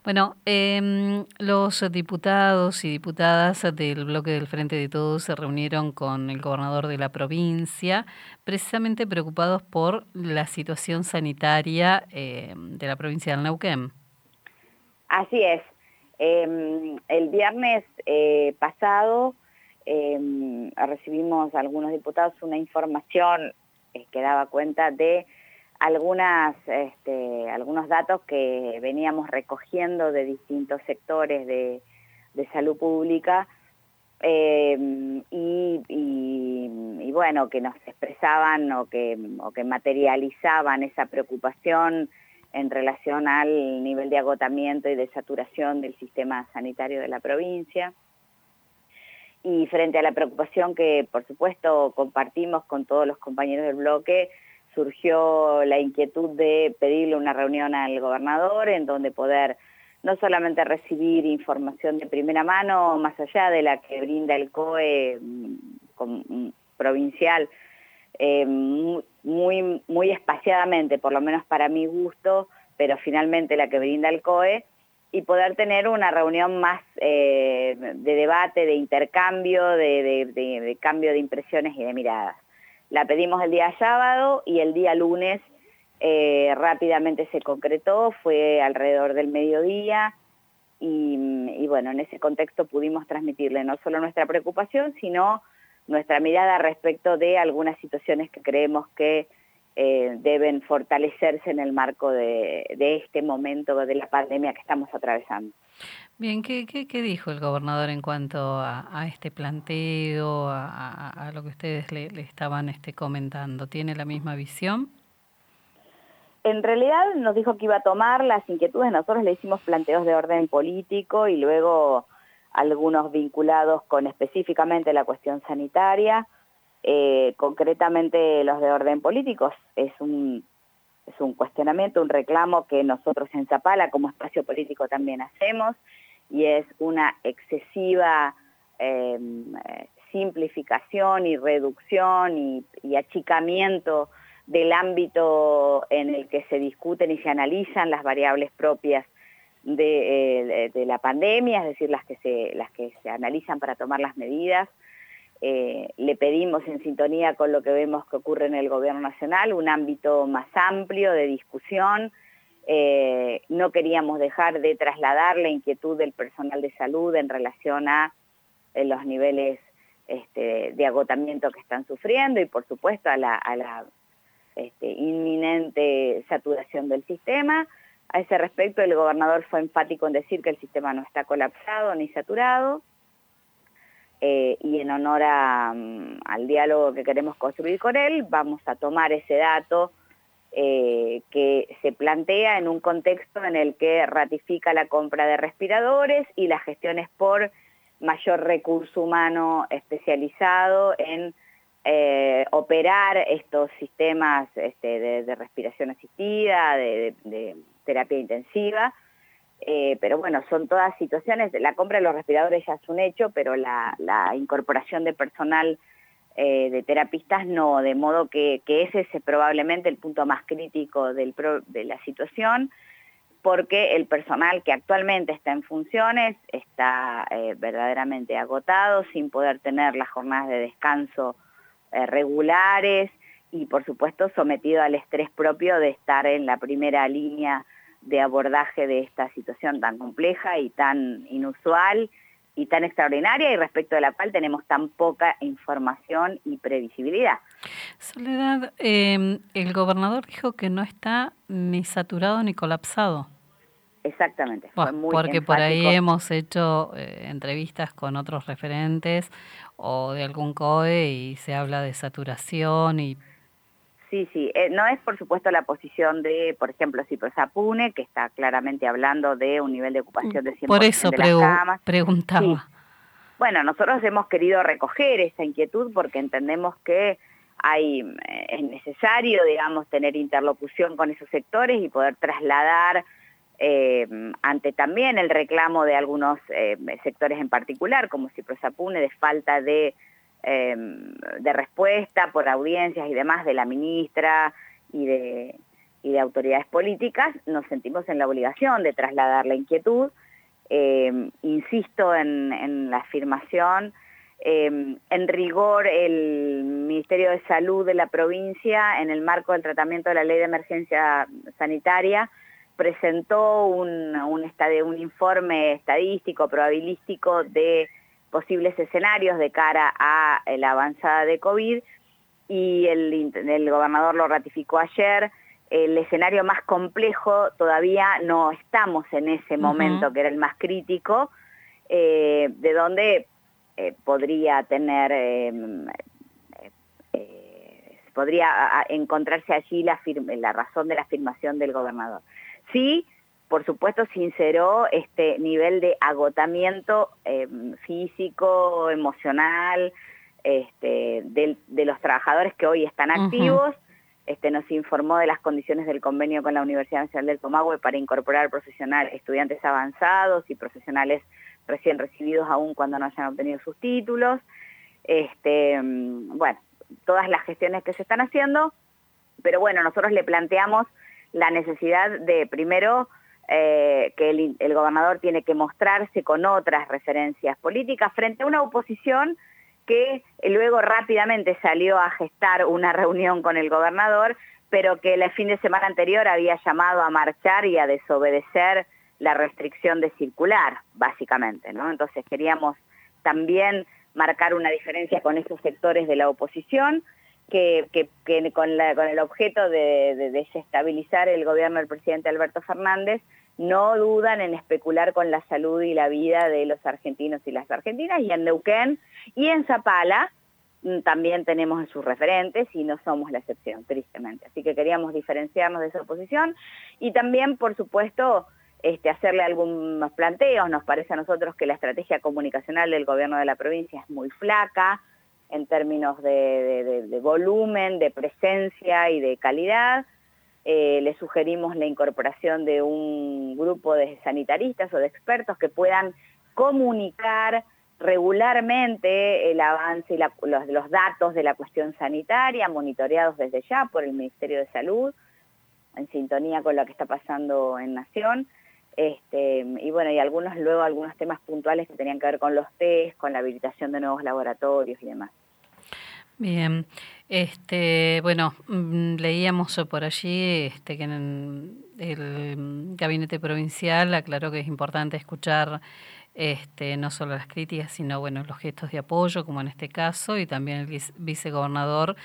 Bueno, los diputados y diputadas del bloque del Frente de Todos se reunieron con el gobernador de la provincia, precisamente preocupados por la situación sanitaria de la provincia del Neuquén. Así es. El viernes pasado recibimos algunos diputados una información que daba cuenta de algunos datos que veníamos recogiendo de distintos sectores de salud pública y bueno, que nos expresaban o que materializaban esa preocupación en relación al nivel de agotamiento y de saturación del sistema sanitario de la provincia. Y frente a la preocupación que, por supuesto, compartimos con todos los compañeros del bloque, surgió la inquietud de pedirle una reunión al gobernador en donde poder no solamente recibir información de primera mano, más allá de la que brinda el COE provincial, muy espaciadamente, por lo menos para mi gusto, pero finalmente la que brinda el COE, y poder tener una reunión más de debate, de intercambio, de cambio de impresiones y de miradas. La pedimos el día sábado y el día lunes rápidamente se concretó, fue alrededor del mediodía y bueno, en ese contexto pudimos transmitirle no solo nuestra preocupación, sino nuestra mirada respecto de algunas situaciones que creemos que deben fortalecerse en el marco de este momento de la pandemia que estamos atravesando. Bien, ¿qué dijo el gobernador en cuanto a este planteo, a lo que ustedes le estaban comentando? ¿Tiene la misma visión? En realidad nos dijo que iba a tomar las inquietudes, nosotros le hicimos planteos de orden político y luego algunos vinculados con específicamente la cuestión sanitaria. Concretamente los de orden político es un cuestionamiento, un reclamo que nosotros en Zapala como espacio político también hacemos, y es una excesiva simplificación y reducción y achicamiento del ámbito en el que se discuten y se analizan las variables propias de la pandemia, es decir, las que se analizan para tomar las medidas. Le pedimos, en sintonía con lo que vemos que ocurre en el gobierno nacional, un ámbito más amplio de discusión. No queríamos dejar de trasladar la inquietud del personal de salud en relación a los niveles de agotamiento que están sufriendo y, por supuesto, a la inminente saturación del sistema. A ese respecto, el gobernador fue enfático en decir que el sistema no está colapsado ni saturado. Y en honor al diálogo que queremos construir con él, vamos a tomar ese dato que se plantea en un contexto en el que ratifica la compra de respiradores y las gestiones por mayor recurso humano especializado en operar estos sistemas de respiración asistida, de terapia intensiva. Pero bueno, son todas situaciones, la compra de los respiradores ya es un hecho, pero la incorporación de personal de terapistas no, de modo que ese es probablemente el punto más crítico de la situación, porque el personal que actualmente está en funciones está verdaderamente agotado, sin poder tener las jornadas de descanso regulares y por supuesto sometido al estrés propio de estar en la primera línea de abordaje de esta situación tan compleja y tan inusual y tan extraordinaria, y respecto de la cual tenemos tan poca información y previsibilidad. Soledad, el gobernador dijo que no está ni saturado ni colapsado. Exactamente, Bueno, fue muy porque enfático. por ahí hemos hecho entrevistas con otros referentes o de algún COE y se habla de saturación y... Sí, no es por supuesto la posición de, por ejemplo, Ciprosapune, que está claramente hablando de un nivel de ocupación de 100% Por eso de las camas. preguntaba. Sí. Bueno, nosotros hemos querido recoger esa inquietud porque entendemos que es necesario, digamos, tener interlocución con esos sectores y poder trasladar ante también el reclamo de algunos sectores en particular, como Ciprosapune, de falta de respuesta por audiencias y demás de la ministra y de y de autoridades políticas, nos sentimos en la obligación de trasladar la inquietud. Insisto en la afirmación, en rigor el Ministerio de Salud de la provincia, en el marco del tratamiento de la Ley de Emergencia Sanitaria, presentó un informe estadístico, probabilístico de posibles escenarios de cara a la avanzada de COVID, y el gobernador lo ratificó ayer. El escenario más complejo todavía no estamos en ese momento, que era el más crítico, de donde podría encontrarse allí la razón de la afirmación del gobernador. Sí, por supuesto, sinceró este nivel de agotamiento físico, emocional, de los trabajadores que hoy están activos. Nos informó de las condiciones del convenio con la Universidad Nacional del Comahue para incorporar estudiantes avanzados y profesionales recién recibidos aún cuando no hayan obtenido sus títulos. Bueno, todas las gestiones que se están haciendo, pero bueno, nosotros le planteamos la necesidad de, primero, que el gobernador tiene que mostrarse con otras referencias políticas frente a una oposición que luego rápidamente salió a gestar una reunión con el gobernador, pero que el fin de semana anterior había llamado a marchar y a desobedecer la restricción de circular, básicamente, ¿no? Entonces queríamos también marcar una diferencia con esos sectores de la oposición que con el objeto de desestabilizar el gobierno del presidente Alberto Fernández no dudan en especular con la salud y la vida de los argentinos y las argentinas, y en Neuquén y en Zapala también tenemos sus referentes y no somos la excepción, tristemente. Así que queríamos diferenciarnos de esa oposición y también, por supuesto, hacerle algunos planteos. Nos parece a nosotros que la estrategia comunicacional del gobierno de la provincia es muy flaca en términos de volumen, de presencia y de calidad. Le sugerimos la incorporación de un grupo de sanitaristas o de expertos que puedan comunicar regularmente el avance y los datos de la cuestión sanitaria, monitoreados desde ya por el Ministerio de Salud, en sintonía con lo que está pasando en Nación. Y bueno, y algunos temas puntuales que tenían que ver con los test, con la habilitación de nuevos laboratorios y demás. Bien, bueno, leíamos por allí que en el gabinete provincial aclaró que es importante escuchar no solo las críticas, sino bueno, los gestos de apoyo, como en este caso, y también el vicegobernador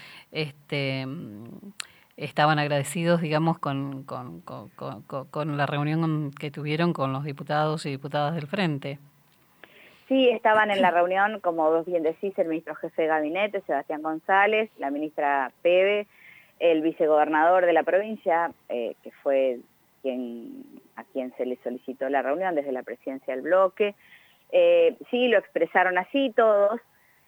estaban agradecidos, digamos, con la reunión que tuvieron con los diputados y diputadas del Frente. Sí, estaban en la reunión, como vos bien decís, el ministro jefe de gabinete, Sebastián González, la ministra Pebe, el vicegobernador de la provincia, que fue a quien se le solicitó la reunión desde la presidencia del bloque. Sí, lo expresaron así todos,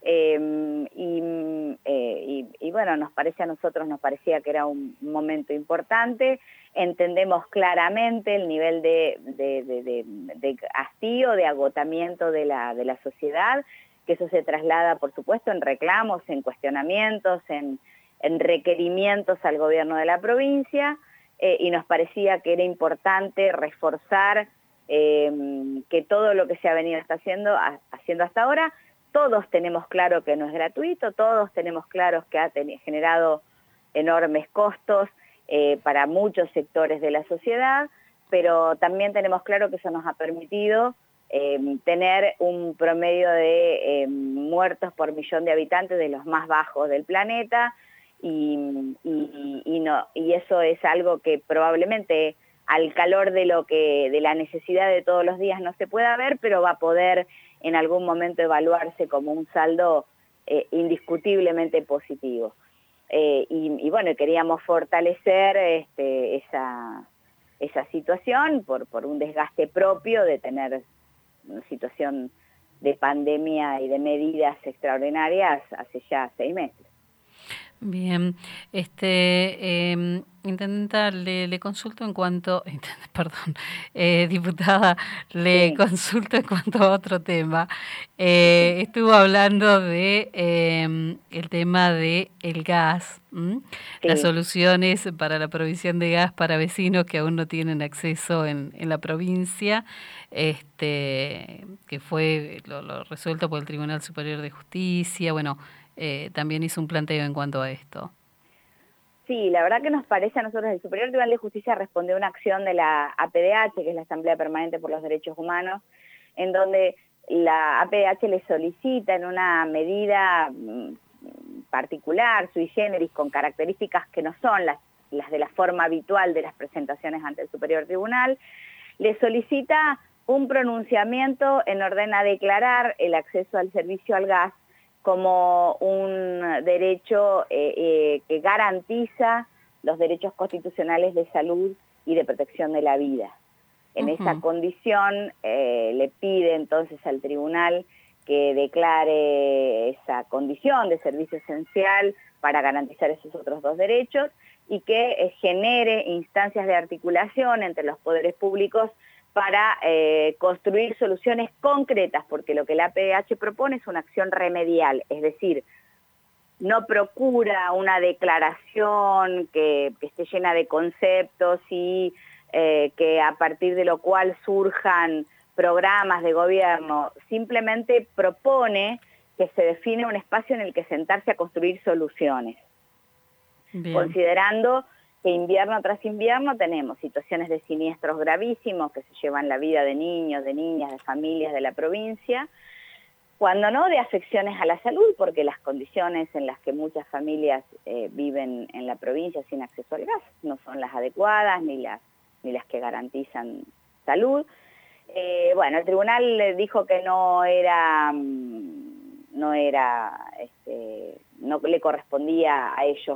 y bueno, nos parecía que era un momento importante. Entendemos claramente el nivel de hastío, de agotamiento de la sociedad, que eso se traslada, por supuesto, en reclamos, en cuestionamientos, en requerimientos al gobierno de la provincia, y nos parecía que era importante reforzar que todo lo que se ha venido haciendo hasta ahora, todos tenemos claro que no es gratuito, todos tenemos claro que ha generado enormes costos para muchos sectores de la sociedad, pero también tenemos claro que eso nos ha permitido tener un promedio de muertos por millón de habitantes de los más bajos del planeta, y eso es algo que probablemente al calor de la necesidad de todos los días no se pueda ver, pero va a poder en algún momento evaluarse como un saldo indiscutiblemente positivo. Y bueno, queríamos fortalecer esa situación por un desgaste propio de tener una situación de pandemia y de medidas extraordinarias hace ya 6 meses. Bien, intendenta, le consulto en cuanto, perdón, diputada, le Sí, consulto en cuanto a otro tema. Estuvo hablando de el tema de el gas, las sí. soluciones para la provisión de gas para vecinos que aún no tienen acceso en la provincia, que fue lo resuelto por el Tribunal Superior de Justicia. Bueno, también hizo un planteo en cuanto a esto. Sí, la verdad que nos parece a nosotros, el Superior Tribunal de Justicia respondió a una acción de la APDH, que es la Asamblea Permanente por los Derechos Humanos, en donde la APDH le solicita en una medida particular, sui generis, con características que no son las de la forma habitual de las presentaciones ante el Superior Tribunal, le solicita un pronunciamiento en orden a declarar el acceso al servicio al gas como un derecho que garantiza los derechos constitucionales de salud y de protección de la vida. En esa condición le pide entonces al tribunal que declare esa condición de servicio esencial para garantizar esos otros dos derechos y que genere instancias de articulación entre los poderes públicos para construir soluciones concretas, porque lo que la APDH propone es una acción remedial, es decir, no procura una declaración que esté llena de conceptos y que a partir de lo cual surjan programas de gobierno, simplemente propone que se define un espacio en el que sentarse a construir soluciones. Bien. Considerando que invierno tras invierno tenemos situaciones de siniestros gravísimos que se llevan la vida de niños, de niñas, de familias de la provincia, cuando no de afecciones a la salud, porque las condiciones en las que muchas familias viven en la provincia sin acceso al gas no son las adecuadas ni las que garantizan salud. Bueno, el tribunal le dijo que no le correspondía a ellos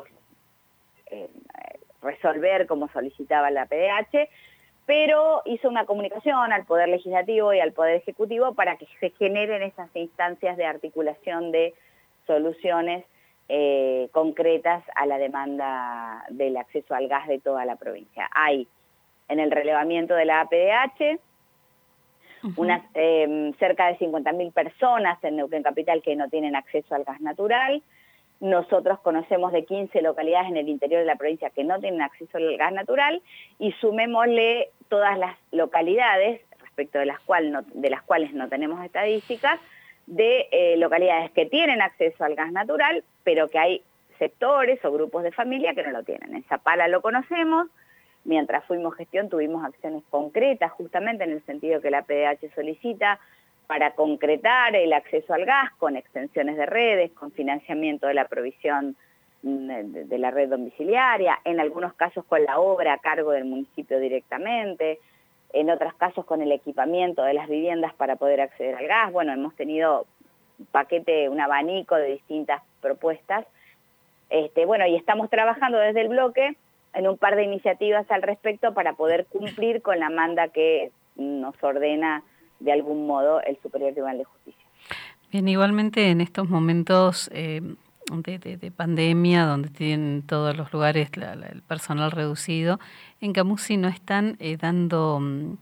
resolver como solicitaba la APDH, pero hizo una comunicación al Poder Legislativo y al Poder Ejecutivo para que se generen esas instancias de articulación de soluciones concretas a la demanda del acceso al gas de toda la provincia. Hay en el relevamiento de la APDH unas cerca de 50.000 personas en Neuquén Capital que no tienen acceso al gas natural. Nosotros conocemos de 15 localidades en el interior de la provincia que no tienen acceso al gas natural y sumémosle todas las localidades, respecto de las cuales no tenemos estadísticas, de localidades que tienen acceso al gas natural, pero que hay sectores o grupos de familia que no lo tienen. En Zapala lo conocemos, mientras fuimos gestión tuvimos acciones concretas justamente en el sentido que la APDH solicita, para concretar el acceso al gas con extensiones de redes, con financiamiento de la provisión de la red domiciliaria, en algunos casos con la obra a cargo del municipio directamente, en otros casos con el equipamiento de las viviendas para poder acceder al gas. Bueno, hemos tenido un abanico de distintas propuestas. Bueno, y estamos trabajando desde el bloque en un par de iniciativas al respecto para poder cumplir con la manda que nos ordena de algún modo el Superior Tribunal de Justicia. Bien, igualmente en estos momentos de pandemia, donde tienen todos los lugares el personal reducido, en Camusi no están dando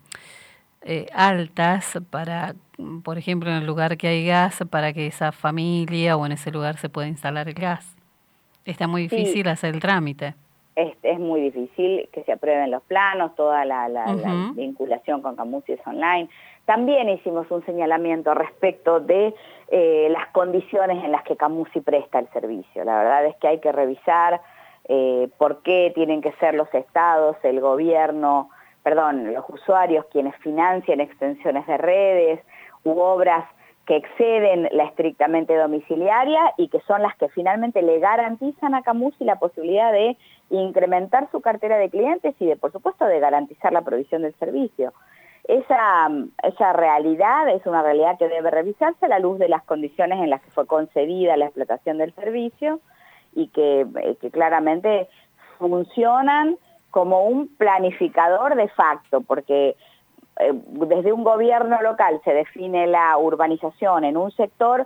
altas para, por ejemplo, en el lugar que hay gas, para que esa familia o en ese lugar se pueda instalar el gas. Está muy difícil hacer el trámite. Es muy difícil que se aprueben los planos, toda la vinculación con Camusi es online. También hicimos un señalamiento respecto de las condiciones en las que Camusi presta el servicio. La verdad es que hay que revisar por qué tienen que ser los estados, el gobierno, los usuarios quienes financian extensiones de redes u obras que exceden la estrictamente domiciliaria y que son las que finalmente le garantizan a Camusi la posibilidad de incrementar su cartera de clientes y por supuesto, de garantizar la provisión del servicio. Esa realidad es una realidad que debe revisarse a la luz de las condiciones en las que fue concedida la explotación del servicio y que claramente funcionan como un planificador de facto, porque desde un gobierno local se define la urbanización en un sector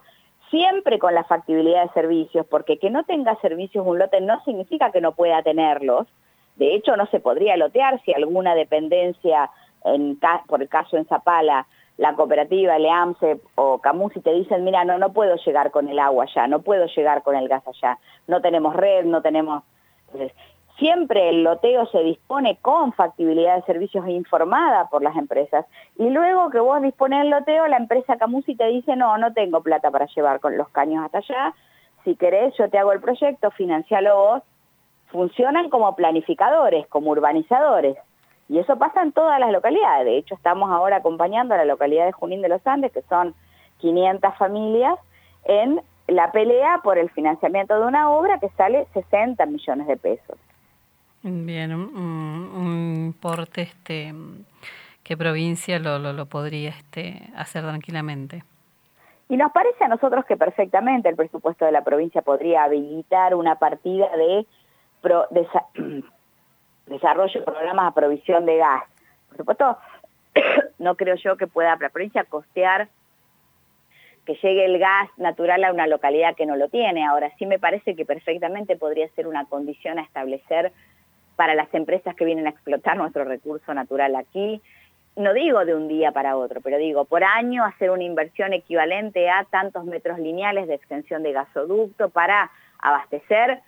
siempre con la factibilidad de servicios, porque que no tenga servicios un lote no significa que no pueda tenerlos. De hecho, no se podría lotear si alguna dependencia, por el caso en Zapala, la cooperativa, el EAMSE o Camusi te dicen, mira, no puedo llegar con el agua allá, no puedo llegar con el gas allá, no tenemos red, no tenemos... Entonces, siempre el loteo se dispone con factibilidad de servicios informada por las empresas, y luego que vos disponés el loteo, la empresa Camusi te dice, no tengo plata para llevar con los caños hasta allá, si querés yo te hago el proyecto, financialo vos. Funcionan como planificadores, como urbanizadores, y eso pasa en todas las localidades. De hecho, estamos ahora acompañando a la localidad de Junín de los Andes, que son 500 familias, en la pelea por el financiamiento de una obra que sale 60 millones de pesos. Bien, un importe que provincia lo podría hacer tranquilamente. Y nos parece a nosotros que perfectamente el presupuesto de la provincia podría habilitar una partida de desarrollo de programas de provisión de gas. Por supuesto, no creo yo que pueda la provincia costear que llegue el gas natural a una localidad que no lo tiene. Ahora sí me parece que perfectamente podría ser una condición a establecer para las empresas que vienen a explotar nuestro recurso natural aquí. No digo de un día para otro, pero digo por año hacer una inversión equivalente a tantos metros lineales de extensión de gasoducto para abastecer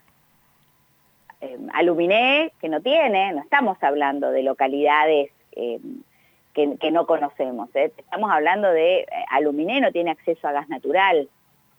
Aluminé, que no estamos hablando de localidades que no conocemos, estamos hablando de Aluminé no tiene acceso a gas natural.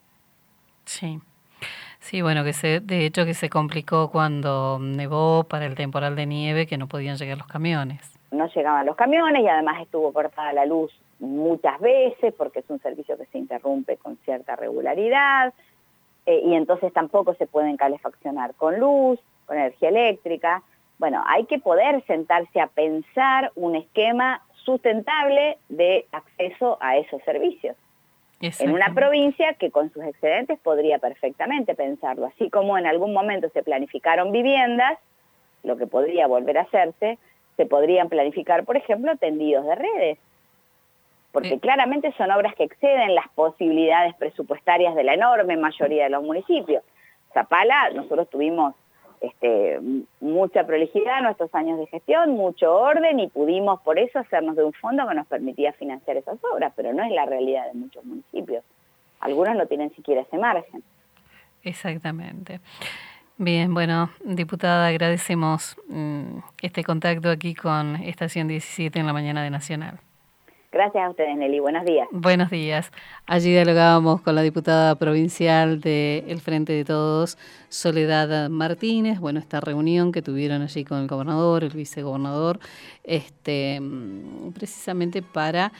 Sí, bueno, de hecho que se complicó cuando nevó para el temporal de nieve, que no podían llegar los camiones. No llegaban los camiones y además estuvo cortada la luz muchas veces porque es un servicio que se interrumpe con cierta regularidad y entonces tampoco se pueden calefaccionar con luz, con energía eléctrica. Bueno, hay que poder sentarse a pensar un esquema sustentable de acceso a esos servicios. En una provincia que con sus excedentes podría perfectamente pensarlo, así como en algún momento se planificaron viviendas, lo que podría volver a hacerse, se podrían planificar, por ejemplo, tendidos de redes, porque claramente son obras que exceden las posibilidades presupuestarias de la enorme mayoría de los municipios. Zapala, nosotros tuvimos mucha prolijidad en nuestros años de gestión, mucho orden y pudimos por eso hacernos de un fondo que nos permitía financiar esas obras, pero no es la realidad de muchos municipios. Algunos no tienen siquiera ese margen. Exactamente. Bien, bueno, diputada, agradecemos este contacto aquí con Estación 17 en la mañana de Nacional. Gracias a ustedes, Nelly. Buenos días. Buenos días. Allí dialogábamos con la diputada provincial del Frente de Todos, Soledad Martínez. Bueno, esta reunión que tuvieron allí con el gobernador, el vicegobernador, precisamente para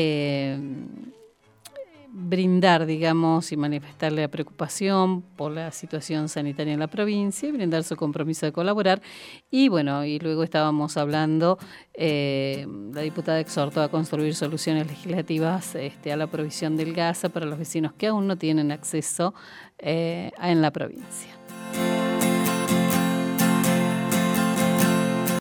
brindar, digamos, y manifestarle la preocupación por la situación sanitaria en la provincia y brindar su compromiso de colaborar. Y bueno, y luego estábamos hablando, la diputada exhortó a construir soluciones legislativas a la provisión del gas para los vecinos que aún no tienen acceso en la provincia.